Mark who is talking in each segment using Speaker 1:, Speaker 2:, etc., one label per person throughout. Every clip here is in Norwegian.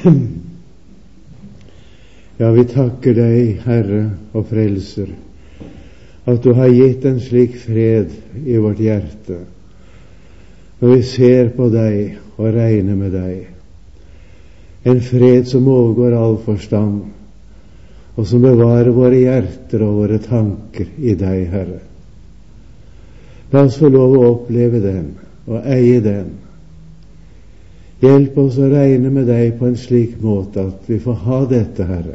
Speaker 1: Ja, vi takker deg, Herre og Frelser, at du har gitt en slik fred i vårt hjerte når vi ser på deg og regner med deg. En fred som overgår all forstand, og som bevarer våre hjerter og våre tanker i deg, Herre. La oss få lov å oppleve den og eie den. Hjelp oss å regne med deg på en slik måte at vi får ha dette, Herre.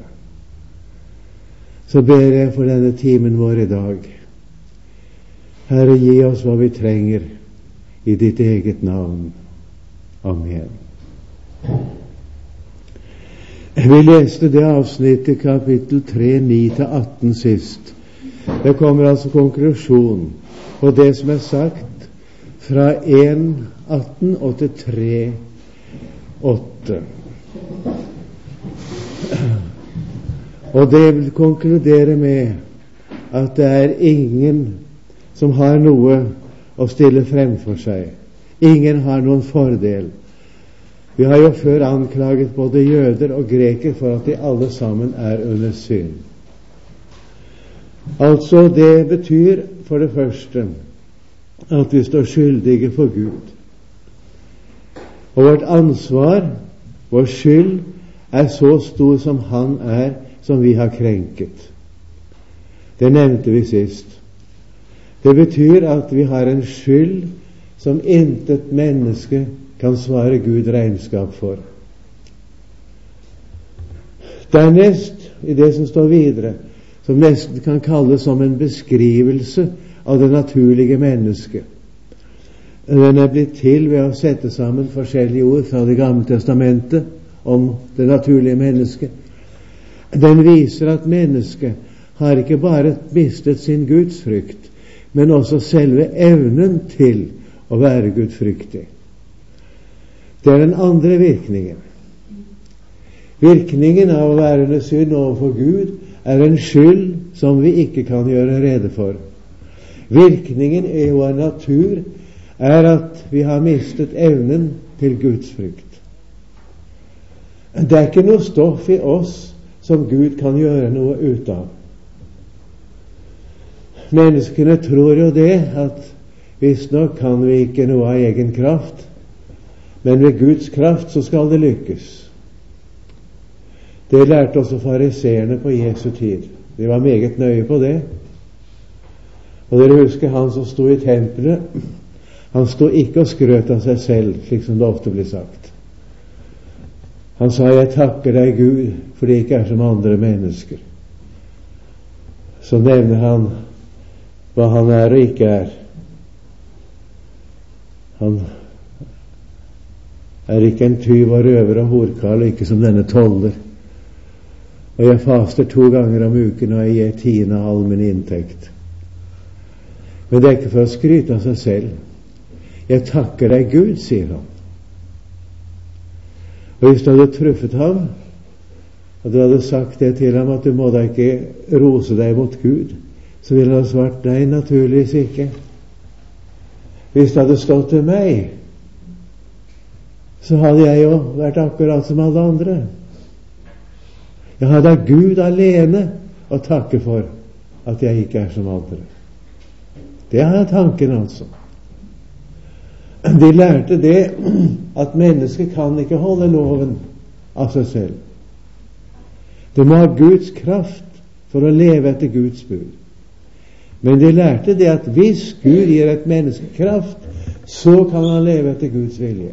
Speaker 1: Så ber jeg for denne timen vår i dag. Herre, gi oss hva vi trenger i ditt eget navn. Amen. Vi leste det avsnittet, kapittel 3, 9-18 sist. Det kommer altså konklusjon på det som er sagt fra 1:18 og til 3:8. Og det vil konkludere med at det er ingen som har noe å stille frem for seg. Ingen har noen fordel. Vi har jo før anklaget både jøder og greker for at de alle sammen er under synd. Altså, det betyr for det første at vi står skyldige for Gud. Og vårt ansvar, vår skyld, er så stor som Han er, som vi har krenket. Det nevnte vi sist. Det betyr at vi har en skyld som intet menneske kan svare Gud regnskap for. Dernest, i det som står videre, som nesten kan kalles som en beskrivelse av det naturlige mennesket. Den er blitt til ved å sette sammen forskjellige ord fra Det gamle testamentet om det naturlige mennesket. Den viser at mennesket har ikke bare mistet sin gudsfrykt, men også selve evnen til å være gudfryktig. Det er den andre virkningen. Virkningen av å være under synd overfor Gud er en skyld som vi ikke kan gjøre rede for. Virkningen i vår natur er at vi har mistet evnen til gudsfrykt. Det er ikke noe stoff i oss som Gud kan gjøre noe ut av. Menneskene tror jo det, at visstnok kan vi ikke noe av egen kraft, men ved Guds kraft så skal det lykkes. Det lærte også fariseerne på Jesu tid. De var meget nøye på det. Og dere husker han som sto i tempelet. Han sto ikke og skrøt av seg selv, slik som det ofte blir sagt. Han sa, jeg takker deg Gud, for det ikke er som andre mennesker. Så nevner han hva han er og ikke er. Han er ikke en tyv og røver og horkarl, ikke som denne toller. Og jeg faster 2 ganger om uken, og jeg gir 10 av all min inntekt. Men det er ikke for å skryte av seg selv. Jeg takker deg Gud, sier han. Og hvis du hadde truffet ham, og du hadde sagt det til ham, at du må da ikke rose deg mot Gud, så ville han ha svart, nei, naturligvis ikke. Hvis det hadde stått til meg, så hadde jeg jo vært akkurat som alle andre. Jeg har da Gud alene å takke for at jeg ikke er som andre. Det er tanken, altså. De lærte det at mennesket kan ikke holde loven av seg selv. Det må ha Guds kraft for å leve etter Guds bud. Men de lærte det at hvis Gud gir et menneske kraft, så kan han leve etter Guds vilje.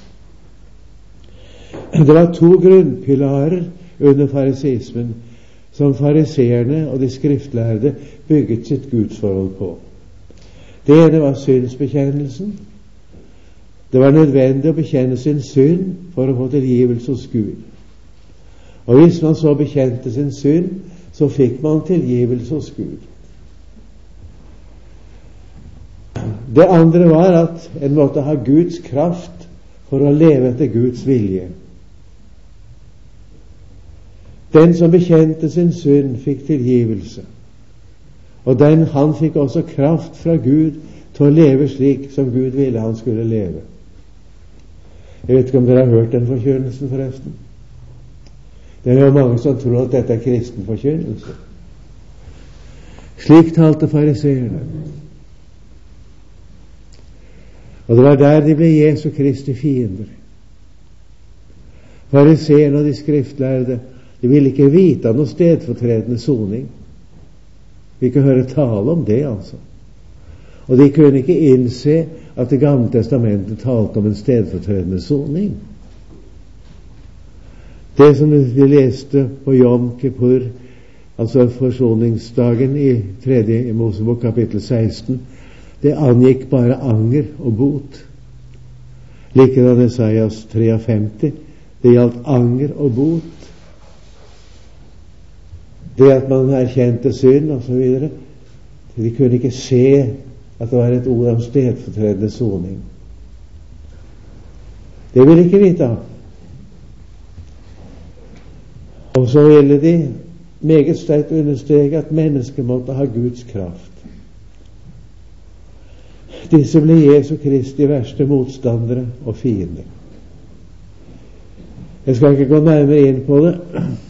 Speaker 1: Det var 2 grunnpilarer under farisismen som fariseerne og de skriftlærde bygget sitt gudsforhold på. Det ene var syndsbekjennelsen. Det var nødvendig å bekjenne sin synd for å få tilgivelse hos Gud. Og hvis man så bekjente sin synd, så fikk man tilgivelse hos Gud. Det andre var at en måtte ha Guds kraft for å leve etter Guds vilje. Den som bekjente sin synd, fikk tilgivelse. Og han fikk også kraft fra Gud til å leve slik som Gud ville han skulle leve. Jeg vet ikke om dere har hørt den forkynnelsen forresten. Det er jo mange som tror at dette er kristen forkynnelse. Slik talte fariseerne. Og det var der de ble Jesu Kristi fiender. Fariseerne og de skriftlærde, de ville ikke vite av noe stedfortredende soning. Vi ikke høre tale om det, altså. Og de kunne ikke innse at Det gamle testamentet talte om en stedfortredende soning. Det som vi leste på Yom Kippur, altså forsoningsdagen i 3. Mosebok kapittel 16, det angikk bare anger og bot. Likedan Esaias 53, det gjaldt anger og bot. Det at man erkjente synd og så videre. De kunne ikke se at det var et ord om stedfortredende soning. Det ville ikke vite av. Og så ville de meget sterkt understreke at mennesket måtte ha Guds kraft. Disse ble Jesu Kristi verste motstandere og fiender. Jeg skal ikke gå nærmere inn på det.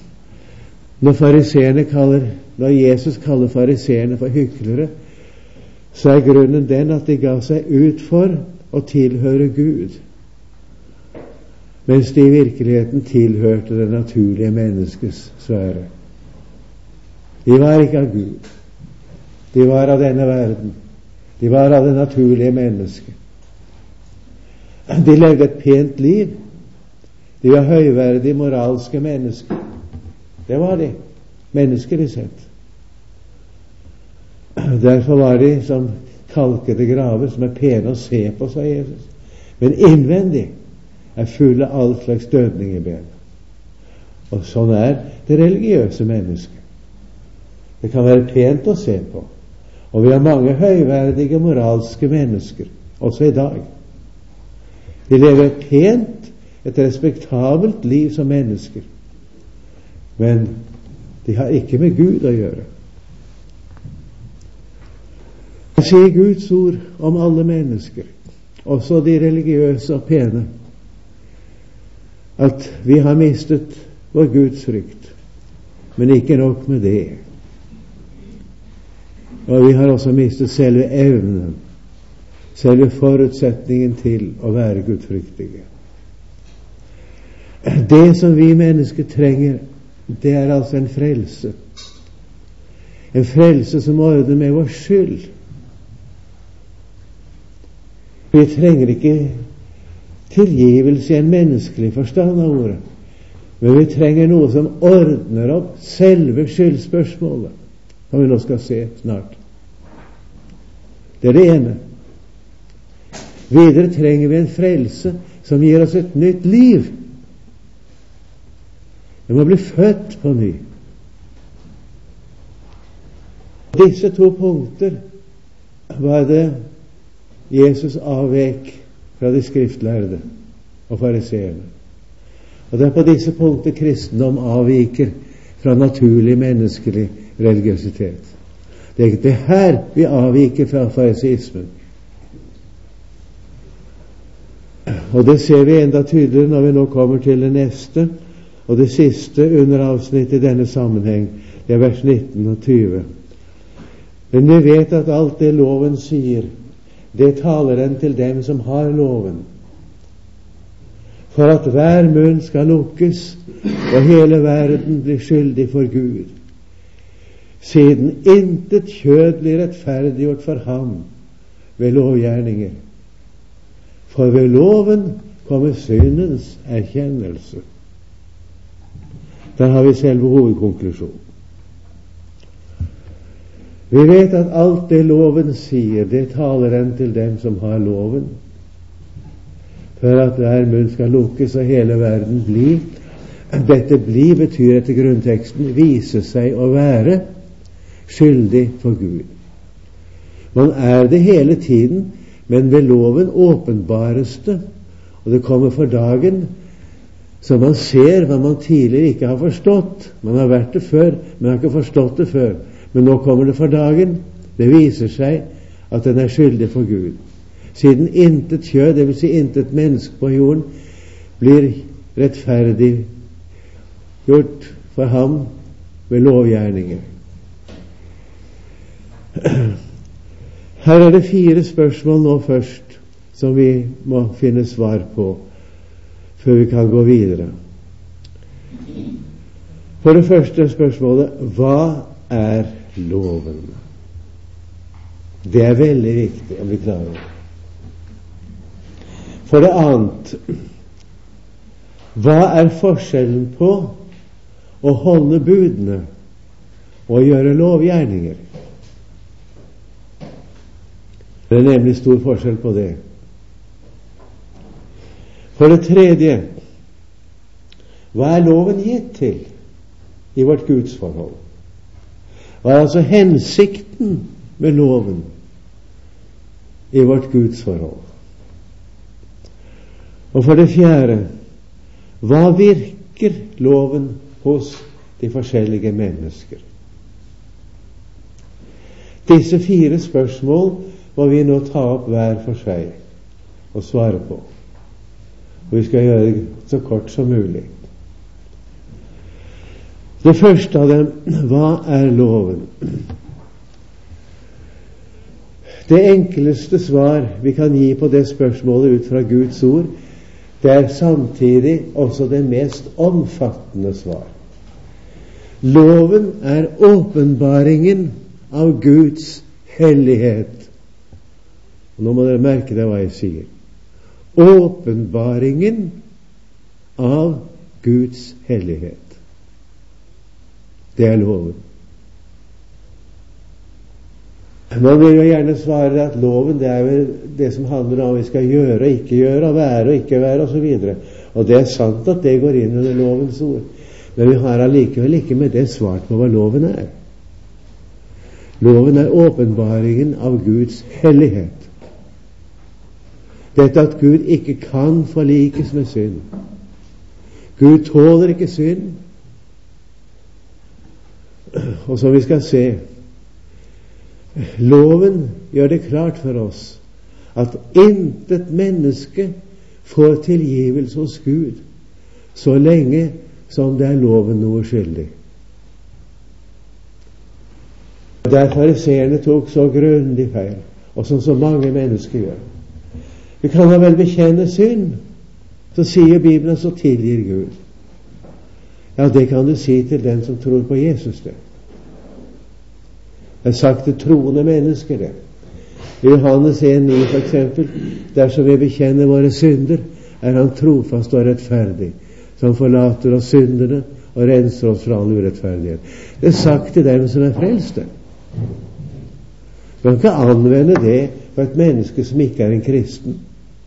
Speaker 1: Når Jesus kaller fariseerne for hyklere, så er grunnen den at de ga seg ut for å tilhøre Gud, mens de i virkeligheten tilhørte det naturlige menneskets sfære. De var ikke av Gud. De var av denne verden. De var av det naturlige mennesket. De levde et pent liv. De var høyverdige, moralske mennesker. Det var de. Mennesker i sett. Derfor var de som kalkede graver, som er pene å se på, sa Jesus. Men innvendig er fulle av all slags dødning i ben. Og sånn er det religiøse mennesket. Det kan være pent å se på. Og vi har mange høyverdige, moralske mennesker, også i dag. De lever et pent, et respektabelt liv som mennesker. Men de har ikke med Gud å gjøre. Jeg sier Guds ord om alle mennesker, også de religiøse og pene, at vi har mistet vår Guds frykt, men ikke nok med det. Og vi har også mistet selve evnen, selve forutsetningen til å være gudfryktige. Det som vi mennesker trenger, det er altså en frelse. En frelse som ordner med vår skyld. Vi trenger ikke tilgivelse i en menneskelig forstand av ordet, men vi trenger noe som ordner opp selve skyldspørsmålet, som vi nå skal se snart. Det er det ene. Videre trenger vi en frelse som gir oss et nytt liv. Vi må bli født på ny. Disse to punkter var det Jesus avvek fra de skriftlærde og fariseerne. Og det er på disse punkter kristendom avviker fra naturlig menneskelig religiøsitet. Det er det her vi avviker fra fariseismen. Og det ser vi enda tydeligere når vi nå kommer til det neste og det siste under avsnittet i denne sammenheng. Det er vers 19 og 20. Men vi vet at alt det loven sier, det taler den til dem som har loven, for at hver munn skal lukkes og hele verden blir skyldig for Gud, siden intet kjød blir rettferdiggjort for ham ved lovgjerninger. For ved loven kommer syndens erkjennelse. Der har vi selve hovedkonklusjonen. Vi vet at alt det loven sier, det taler den til dem som har loven, for at hver munn skal lukkes og hele verden bli. Dette bli betyr etter grunnteksten vise seg å være skyldig for Gud. Man er det hele tiden, men ved loven åpenbares det, og det kommer for dagen, så man ser hva man tidligere ikke har forstått. Man har vært det før, men har ikke forstått det før. Men nå kommer det for dagen. Det viser seg at den er skyldig for Gud. Siden intet kjød, det vil si intet menneske på jorden, blir rettferdig gjort for ham med lovgjerninger. Her er det 4 spørsmål nå først som vi må finne svar på før vi kan gå videre. For det første spørsmålet: hva er loven? Det er veldig viktig å bli klar over. For det annet: hva er forskjellen på å holde budene og gjøre lovgjerninger? Det er nemlig stor forskjell på det. For det tredje: hva er loven gitt til i vårt gudsforhold? Hva er altså hensikten med loven i vårt gudsforhold? Og for det fjerde: hva virker loven hos de forskjellige mennesker? Disse 4 spørsmål må vi nå ta opp hver for seg og svare på. Og vi skal gjøre det så kort som mulig. Det første av dem: hva er loven? Det enkleste svar vi kan gi på det spørsmålet ut fra Guds ord, det er samtidig også det mest omfattende svar. Loven er åpenbaringen av Guds hellighet. Og nå må dere merke deg hva jeg sier. Åpenbaringen av Guds hellighet. Det er loven. Man vil jo gjerne svare at loven, det er vel det som handler om hva vi skal gjøre og ikke gjøre, være og ikke være, og så videre. Og det er sant at det går inn under lovens ord. Men vi har allikevel ikke med det svart på hva loven er. Loven er åpenbaringen av Guds hellighet. Dette at Gud ikke kan forlikes med synd. Gud tåler ikke synd. Og som vi skal se, loven gjør det klart for oss at intet menneske får tilgivelse hos Gud så lenge som det er loven noe skyldig. Der fariseerne tok så grundig feil, og som så mange mennesker gjør. Vi kan da vel bekjenne synd, så sier Bibelen, så tilgir Gud. Ja, det kan du si til den som tror på Jesus, det. Det er sagt til troende mennesker, det. I Johannes 1,9 for eksempel: dersom vi bekjenner våre synder, er han trofast og rettferdig, som forlater oss synderne og renser oss fra all urettferdighet. Det er sagt til dem som er frelste. Man kan ikke anvende det for et menneske som ikke er en kristen.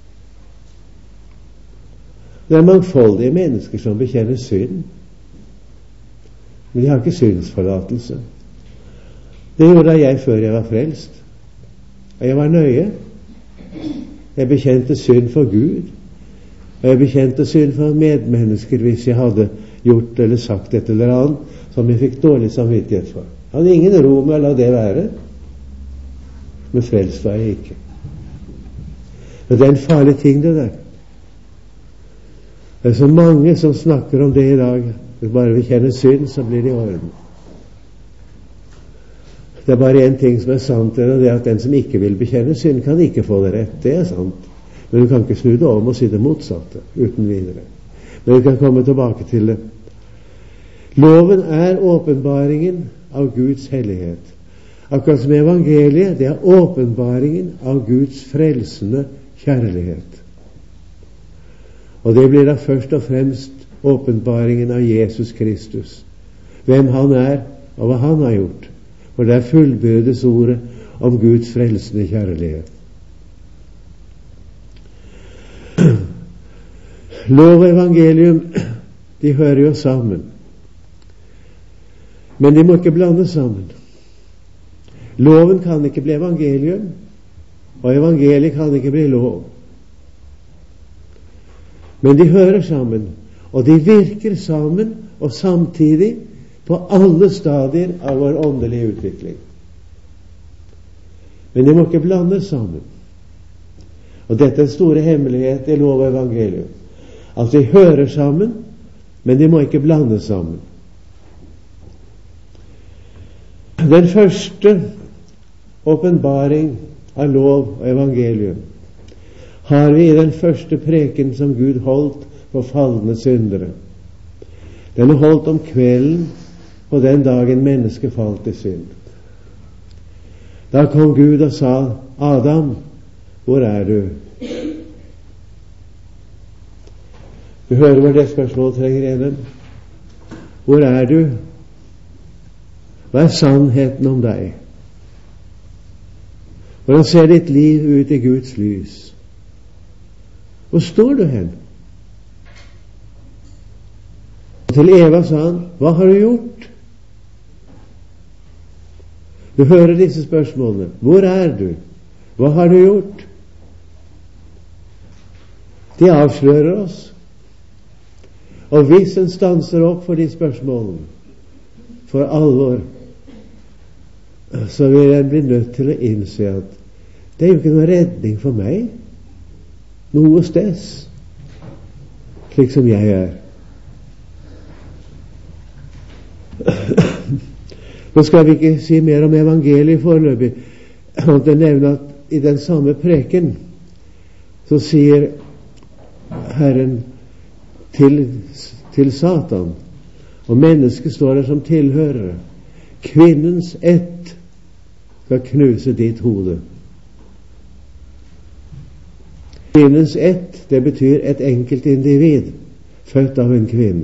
Speaker 1: Det er mangfoldige mennesker som bekjenner synd, men de har ikke syndsforlatelse. Det gjorde jeg før jeg var frelst. Og jeg var nøye. Jeg bekjente synd for Gud, og jeg bekjente synd for medmennesker hvis jeg hadde gjort eller sagt et eller annet som jeg fikk dårlig samvittighet for. Jeg hadde ingen ro med å la det være, men frelst var jeg ikke. Men det er en farlig ting, det der. Det er så mange som snakker om det i dag. Hvis bare vi kjenner synd, så blir det i orden. Det er bare en ting som er sant, og det er at den som ikke vil bekjenne synd, kan ikke få det rett. Det er sant. Men du kan ikke snu det om og si det motsatte uten videre. Men vi kan komme tilbake til det. Loven er åpenbaringen av Guds hellighet. Akkurat som evangeliet, det er åpenbaringen av Guds frelsende kjærlighet. Og det blir da først og fremst åpenbaringen av Jesus Kristus, hvem han er og hva han har gjort. For det er fullbyrdes ordet om Guds frelsende kjærlighet. Lov og evangelium, de hører jo sammen, men de må ikke blandes sammen. Loven kan ikke bli evangelium, og evangeliet kan ikke bli lov. Men de hører sammen, og de virker sammen, og samtidig på alle stadier av vår åndelige utvikling. Men de må ikke blandes sammen. Og dette er en store hemmelighet i lov og evangelium. At de hører sammen, men de må ikke blandes sammen. Den første åpenbaring av lov og evangelium har vi i den første preken som Gud holdt for falne syndere. Den er holdt om kvelden på den dagen mennesket falt i synd. Da kom Gud og sa, Adam, hvor er du? Du hører hvor det spørsmålet trenger gjennom. Hvor er du? Hva er sannheten om deg? Hvordan ser ditt liv ut i Guds lys? Hvor står du hen? Til Eva sa han, hva har du gjort? Du hører disse spørsmålene. Hvor er du? Hva har du gjort? De avslører oss. Og hvis en stanser opp for de spørsmålene, for alvor, så vil en bli nødt til å innse at det er jo ikke noe redning for meg, noe steds, slik som jeg er. Nå skal vi ikke si mer om evangeliet foreløpig, og det nevner at i den samme preken så sier Herren til Satan, og mennesket står der som tilhørere, kvinnens ett skal knuse ditt hode. Kvinnens ett, det betyr et enkelt individ, født av en kvinne.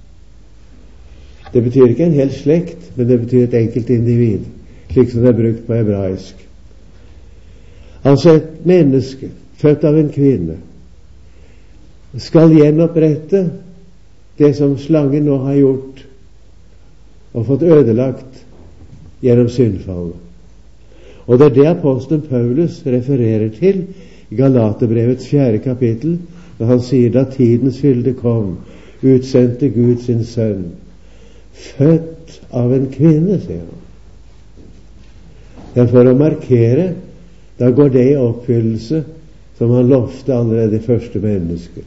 Speaker 1: Det betyr ikke en hel slekt, men det betyr et enkelt individ, slik som det er brukt på hebraisk. Altså et menneske, født av en kvinne, skal gjenopprette det som slangen nå har gjort og fått ødelagt gjennom syndfallet. Og det er det apostelen Paulus refererer til i Galaterbrevets 4. kapittel, når han sier da tidens fylde kom, utsendte Gud sin sønn, født av en kvinne, sier han. Det er for å markere, da går det i oppfyllelse som han lovte allerede de første mennesker.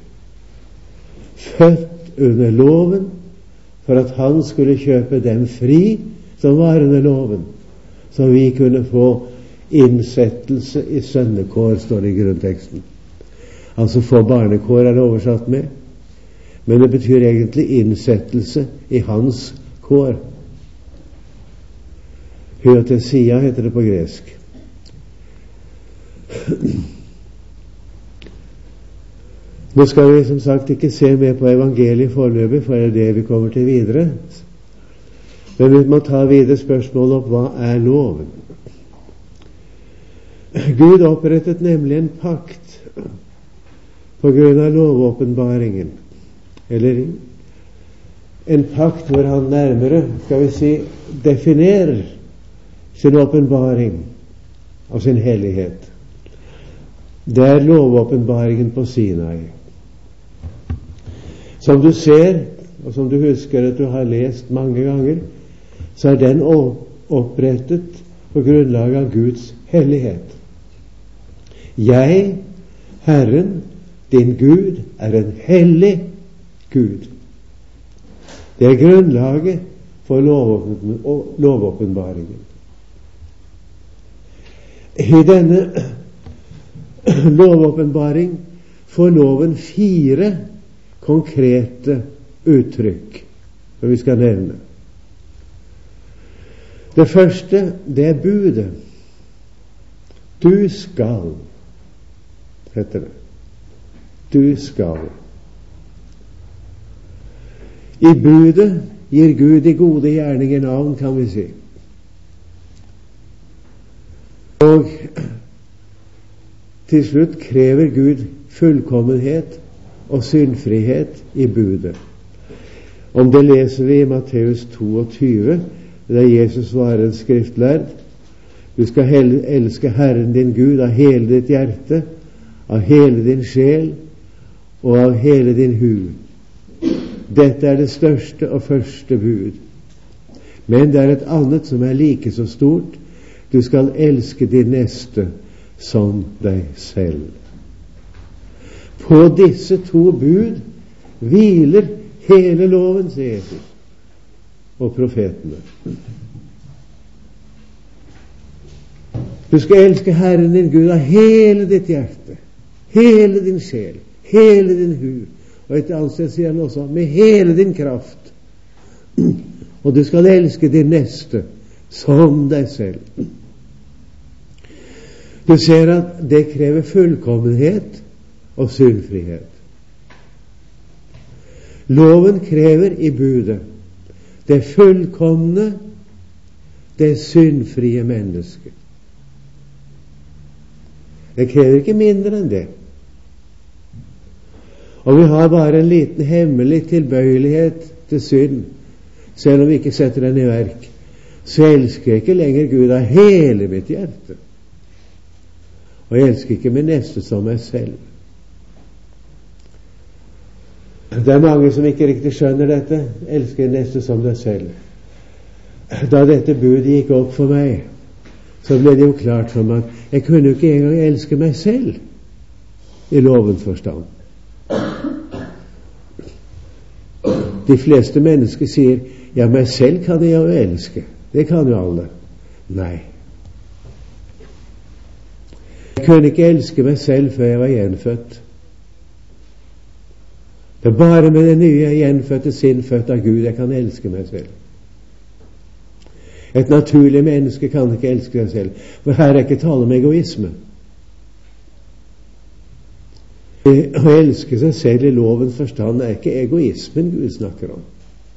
Speaker 1: Født under loven, for at han skulle kjøpe dem fri som var under loven, så vi kunne få innsettelse i sønnekår, står det i grunnteksten. Altså få barnekår er det oversatt med, men det betyr egentlig innsettelse i hans kår. Hyotesia heter det på gresk. Nå skal vi som sagt ikke se mer på evangeliet foreløpig, for det er det vi kommer til videre. Men vi må ta videre spørsmålet om hva er loven. Gud opprettet nemlig en pakt på grunn av lovåpenbaringen, eller en pakt hvor han nærmere, skal vi si, definerer sin åpenbaring av sin hellighet. Det er lovåpenbaringen på Sinai. Som du ser, og som du husker at du har lest mange ganger, så er den opprettet på grunnlag av Guds hellighet. Jeg, Herren, din Gud, er en hellig Gud. Det er grunnlaget for lovåpenbaringen. I denne lovåpenbaring får loven 4 konkrete uttrykk som vi skal nevne. Det første, det er budet. Du skal, heter det. Du skal. I budet gir Gud de gode gjerninger navn, kan vi si. Og til slutt krever Gud fullkommenhet og syndfrihet i budet. Om det leser vi i Matteus 22, der Jesus var en skriftlærd. Du skal elske Herren din Gud av hele ditt hjerte, av hele din sjel og av hele din hu. Dette er det største og første bud. Men det er et annet som er like så stort. Du skal elske din neste som deg selv. På disse 2 bud hviler hele loven, sier Jesus, og profetene. Du skal elske Herren din Gud av hele ditt hjerte, hele din sjel, hele din hu, og et annet sted sier han også med hele din kraft. Og du skal elske din neste som deg selv. Du ser at det krever fullkommenhet og syndfrihet. Loven krever i budet det fullkomne, det syndfrie mennesket. Det krever ikke mindre enn det. Og vi har bare en liten hemmelig tilbøyelighet til synd, selv om vi ikke setter den i verk. Så elsker jeg ikke lenger Gud av hele mitt hjerte. Og jeg elsker ikke min neste som meg selv. Det er mange som ikke riktig skjønner dette. Elsker neste som deg selv. Da dette budet gikk opp for meg, så ble det jo klart for meg at jeg kunne jo ikke engang elske meg selv i lovens forstand. De fleste mennesker sier, ja, meg selv kan jeg jo elske. Det kan jo alle. Nei. Jeg kunne ikke elske meg selv før jeg var gjenfødt. Det er bare med det nye gjenfødte sinn, født av Gud, jeg kan elske meg selv. Et naturlig menneske kan ikke elske seg selv, for her er ikke tale om egoisme. Å elske seg selv i lovens forstand er ikke egoismen Gud snakker om.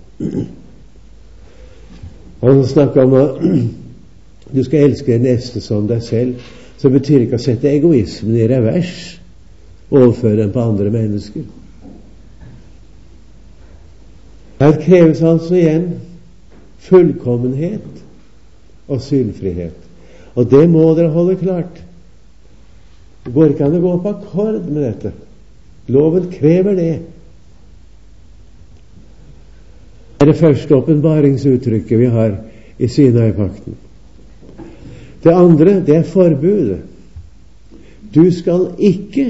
Speaker 1: Han snakker om at du skal elske neste som deg selv, så betyr ikke å sette egoismen i revers, overføre den på andre mennesker. Her kreves altså igjen fullkommenhet og syndfrihet. Og det må dere holde klart. Det går ikke an å gå på akkord med dette. Loven krever det. Det er det første åpenbaringsuttrykket vi har i Sinai-pakten. Det andre, det er forbudet. Du skal ikke.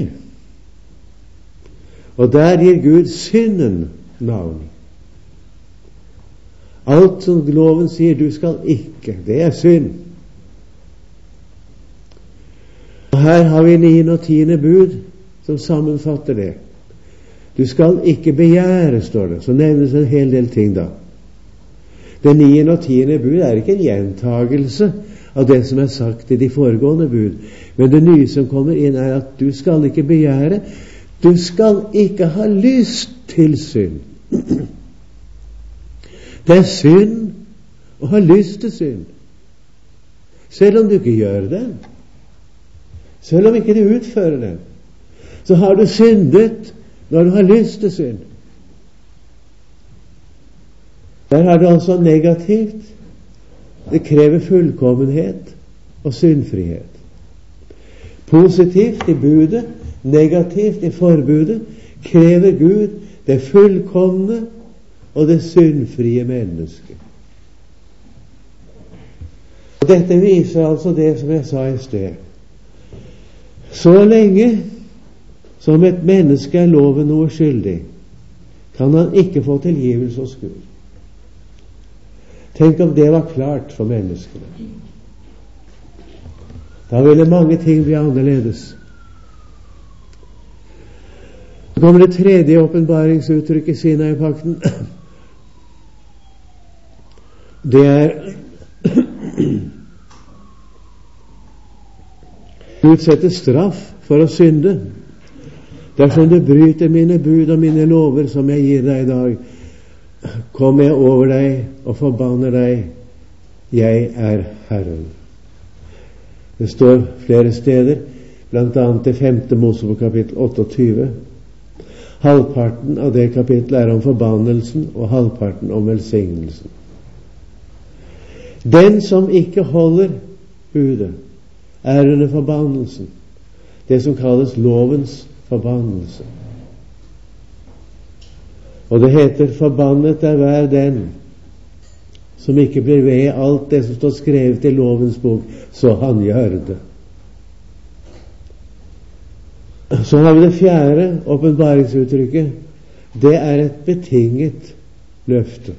Speaker 1: Og der gir Gud synden navn. Alt som loven sier du skal ikke, det er synd. Og her har vi 9. og 10. bud som sammenfatter det. Du skal ikke begjære, står det. Så nevnes en hel del ting da. Det 9. og 10. bud er ikke en gjentagelse av det som er sagt i de foregående bud, men det nye som kommer inn er at du skal ikke begjære, du skal ikke ha lyst til synd. Det er synd å ha lyst til synd, selv om du ikke gjør det, selv om ikke du utfører det. Så har du syndet når du har lyst til synd. Der har du altså negativt. Det krever fullkommenhet og syndfrihet. Positivt i budet, negativt i forbudet, krever Gud det fullkomne og det syndfrie mennesket. Og dette viser altså det som jeg sa i sted. Så lenge som et menneske er loven noe skyldig, kan han ikke få tilgivelse hos Gud. Tenk om det var klart for menneskene. Da ville mange ting bli annerledes. Så kommer det tredje åpenbaringsuttrykket i Sinai-pakten. Det er utsetter straff for å synde. Dersom du bryter mine bud og mine lover som jeg gir deg i dag, kommer jeg over deg og forbanner deg. Jeg er Herren. Det står flere steder, blant annet i 5. Mosebok kapittel 28. Halvparten av det kapittelet er om forbannelsen, og halvparten om velsignelsen. Den som ikke holder budet, er under forbannelsen. Det som kalles lovens forbannelse. Og det heter, forbannet er hver den som ikke blir ved alt det som står skrevet i lovens bok, så han gjør det. Så har vi det fjerde åpenbaringsuttrykket, det er et betinget løfte.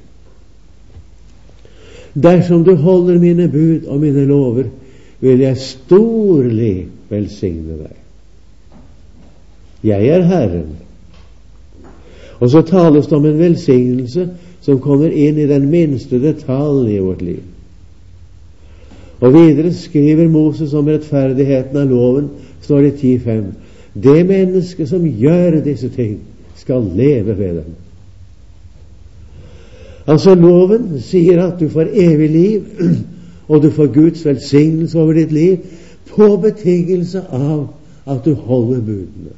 Speaker 1: Dersom du holder mine bud og mine lover, vil jeg storlig velsigne deg. Jeg er Herren. Og så tales det om en velsignelse som kommer inn i den minste detalj i vårt liv. Og videre skriver Moses om rettferdigheten av loven, står det i 10:5. Det menneske som gjør disse ting, skal leve ved dem. Altså, loven sier at du får evig liv, og du får Guds velsignelse over ditt liv, på betingelse av at du holder budene.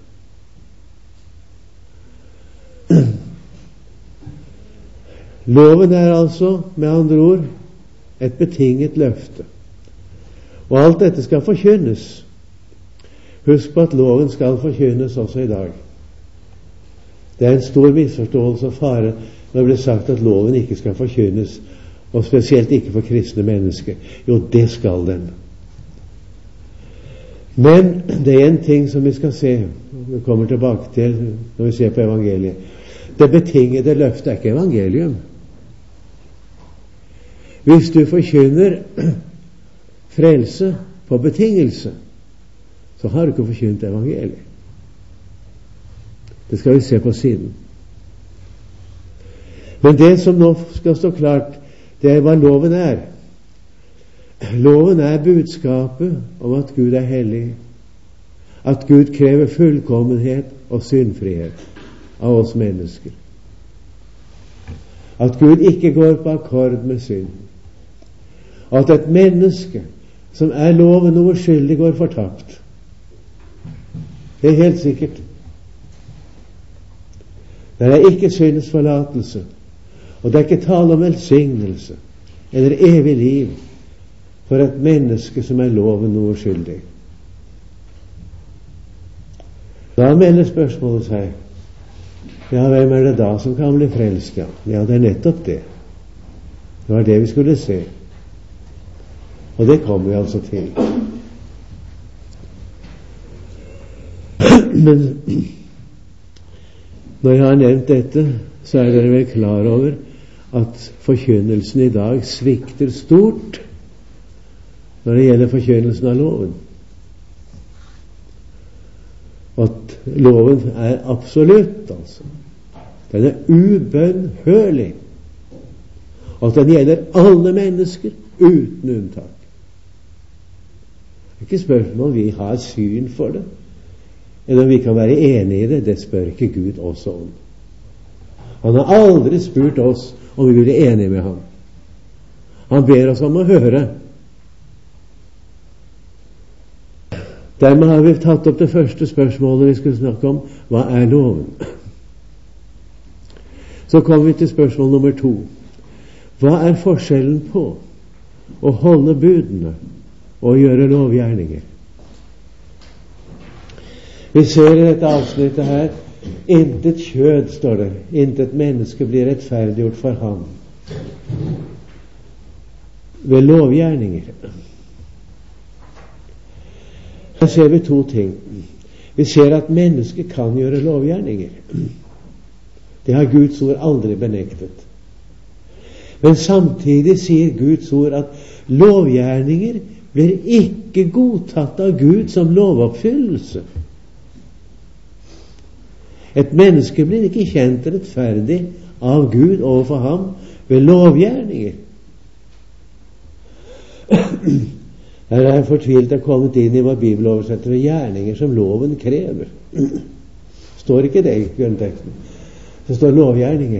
Speaker 1: Loven er altså, med andre ord, et betinget løfte. Og alt dette skal forkynnes. Husk på at loven skal forkynnes også i dag. Det er en stor misforståelse og fare når det blir sagt at loven ikke skal forkynnes, og spesielt ikke for kristne mennesker. Jo, det skal den. Men det er en ting som vi skal se, vi kommer tilbake til når vi ser på evangeliet. Det betingede løftet er ikke evangelium. Hvis du forkynner frelse på betingelse, så har du ikke forkynt evangeliet. Det skal vi se på siden. Men det som nå skal stå klart, det er hva loven er. Loven er budskapet om at Gud er hellig, at Gud krever fullkommenhet og syndfrihet av oss mennesker, at Gud ikke går på akkord med synd, at et menneske som er loven uskyldig, går fortapt. Det er helt sikkert. Det er ikke syndens forlatelse, og det er ikke tale om velsignelse eller evig liv for et menneske som er loven uskyldig. Da melder spørsmålet seg: ja, hvem er det da som kan bli frelst? Ja, det er nettopp det. Det var det vi skulle se. Og det kommer vi altså til. Men når jeg har nevnt dette, så er dere vel klar over at forkynnelsen i dag svikter stort når det gjelder forkynnelsen av loven. At loven er absolutt, altså. Den er ubønnhørlig. At den gjelder alle mennesker uten unntak. Det er ikke spørsmål om vi har syn for det, eller om vi kan være enige i det. Det spør ikke Gud også om. Han har aldri spurt oss om vi vil være enige med ham. Han ber oss om å høre. Dermed har vi tatt opp det første spørsmålet vi skulle snakke om: hva er loven? Så kommer vi til spørsmål nummer 2. Hva er forskjellen på å holde budene og å gjøre lovgjerninger? Vi ser i dette avsnittet her: intet kjød, står det, intet menneske blir rettferdiggjort for ham ved lovgjerninger. Her ser vi 2 ting. Vi ser at mennesket kan gjøre lovgjerninger. Det har Guds ord aldri benektet. Men samtidig sier Guds ord at lovgjerninger blir ikke godtatt av Gud som lovoppfyllelse. Et menneske blir ikke kjent rettferdig av Gud overfor ham ved lovgjerninger. Her er jeg fortvilt kommet inn i hva Bibelen oversetter ved gjerninger som loven krever. Står ikke det i grunnteksten. Det står lovgjerninger.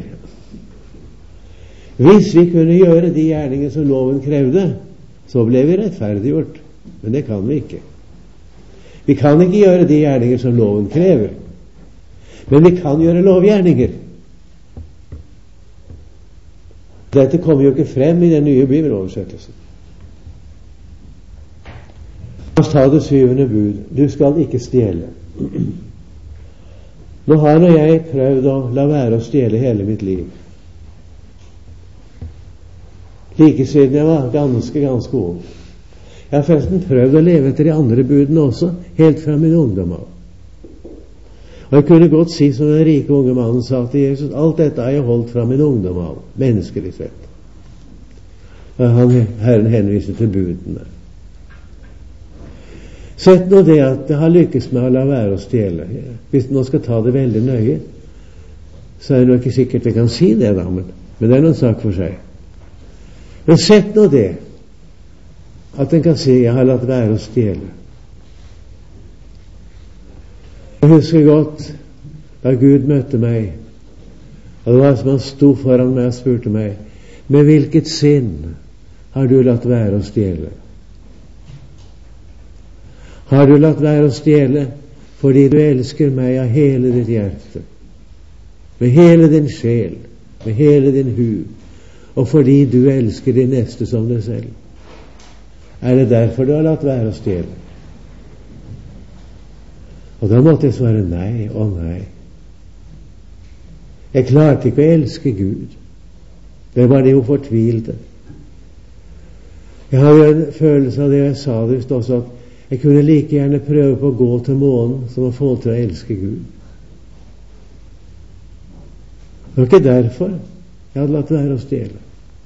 Speaker 1: Hvis vi kunne gjøre de gjerninger som loven krevde, så ble vi rettferdiggjort. Men det kan vi ikke. Vi kan ikke gjøre de gjerninger som loven krever. Men vi kan gjøre lovgjerninger. Dette kommer jo ikke frem i den nye bibeloversettelsen. La oss ta det 7. bud. Du skal ikke stjele. Nå har jeg prøvd å la være å stjele hele mitt liv. Like siden jeg var ganske ung. Jeg har forresten prøvd å leve etter de andre budene også, helt fra min ungdom av. Og jeg kunne godt si som den rike unge mannen sa til Jesus, alt dette har jeg holdt fra min ungdom av, menneskelig sett. Og Herren henviser til budene. Sett nå det at det har lykkes med å la være å stjele. Hvis nå skal ta det veldig nøye, så er det nok ikke sikkert jeg kan si det, da, men det er noen sak for seg. Men sett nå det, at en kan si, jeg har latt være å stjele. Jeg husker godt da Gud møtte meg, og det var som han sto foran meg og spurte meg, med hvilket sinn har du latt være å stjele? Har du latt være å stjele fordi du elsker meg av hele ditt hjerte, med hele din sjel, med hele din hu, og fordi du elsker din neste som deg selv? Er det derfor du har latt være å stjele? Og da måtte jeg svare nei og nei. Jeg klarte ikke å elske Gud. Det var det jo fortvilte. Jeg har jo en følelse av det jeg sa det visst også, at jeg kunne like gjerne prøve på å gå til månen som å få til å elske Gud. Det var ikke derfor jeg hadde latt være å stjele.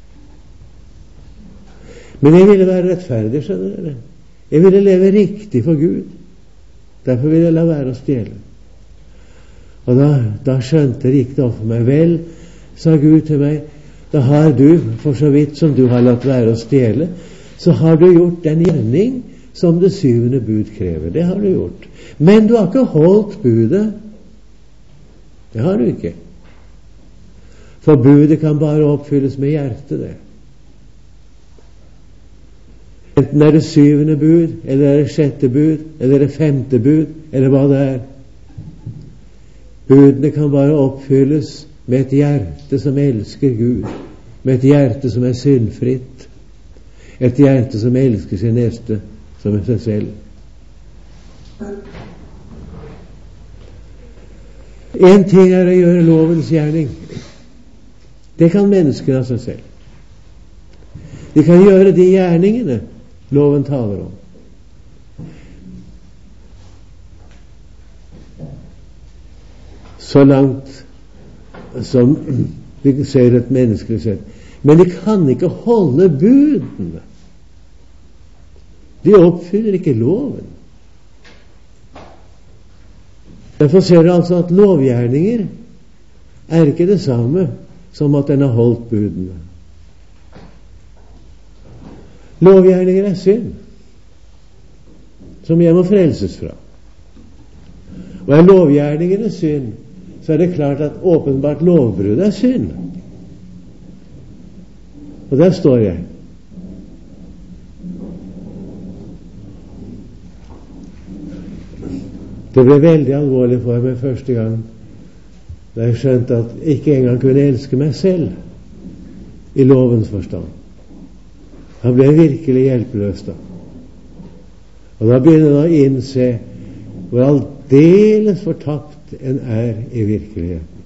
Speaker 1: Men jeg ville være rettferdig, skjønner dere. Jeg ville leve riktig for Gud. Derfor ville jeg la være å stjele. Og da skjønte det, gikk det opp for meg. Vel, sa Gud til meg, da har du, for så vidt som du har latt være å stjele, så har du gjort den gjerning som det 7. bud krever. Det har du gjort. Men du har ikke holdt budet. Det har du ikke. For budet kan bare oppfylles med hjertet, det. Enten er det 7. bud, eller er det 6. bud, eller er det 5. bud, eller hva det er. Budene kan bare oppfylles med et hjerte som elsker Gud, med et hjerte som er syndfritt, et hjerte som elsker sin neste som er seg selv. En ting er å gjøre lovens gjerning. Det kan menneskene av seg selv. De kan gjøre de gjerningene loven taler om. Så langt som vi ser et menneskelig sett. Men de kan ikke holde budene. De oppfyller ikke loven. Derfor ser du altså at lovgjerninger er ikke det samme som at den har holdt budene. Lovgjerninger er synd, som jeg må frelses fra. Og er lovgjerningene synd, så er det klart at åpenbart lovbrudd er synd. Og der står jeg. Det ble veldig alvorlig for meg første gang da jeg skjønte at jeg ikke engang kunne elske meg selv i lovens forstand. Han ble virkelig hjelpeløs da. Og da begynner han å innse hvor aldeles fortapt en er i virkeligheten.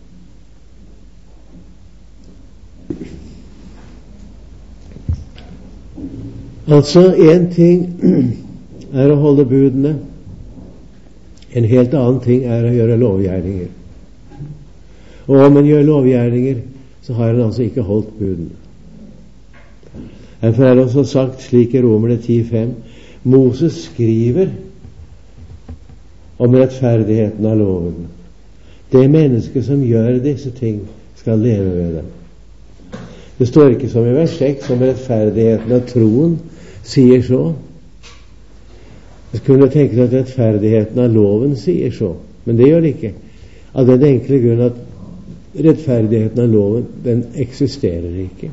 Speaker 1: Altså, en ting er å holde budene, en helt annen ting er å gjøre lovgjerninger. Og om man gjør lovgjerninger, så har han altså ikke holdt budene. Derfor er det også sagt slik i Romerne 10:5, Moses skriver om rettferdigheten av loven. Det menneske som gjør disse ting, skal leve ved dem. Det står ikke som i vers 6 om rettferdigheten av troen sier så. Jeg kunne tenke at rettferdigheten av loven sier så, men det gjør det ikke. Av den enkle grunn at rettferdigheten av loven, den eksisterer ikke.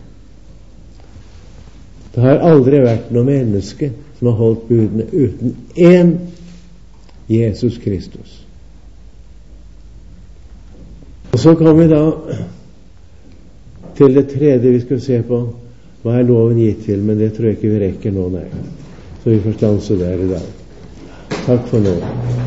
Speaker 1: Det har aldri vært noe menneske som har holdt budene uten én Jesus Kristus. Og så kommer vi da til det tredje vi skal se på. Hva er loven gitt til? Men det tror jeg ikke vi rekker nå, nei. Så vi får stanse der i dag. Takk for nå.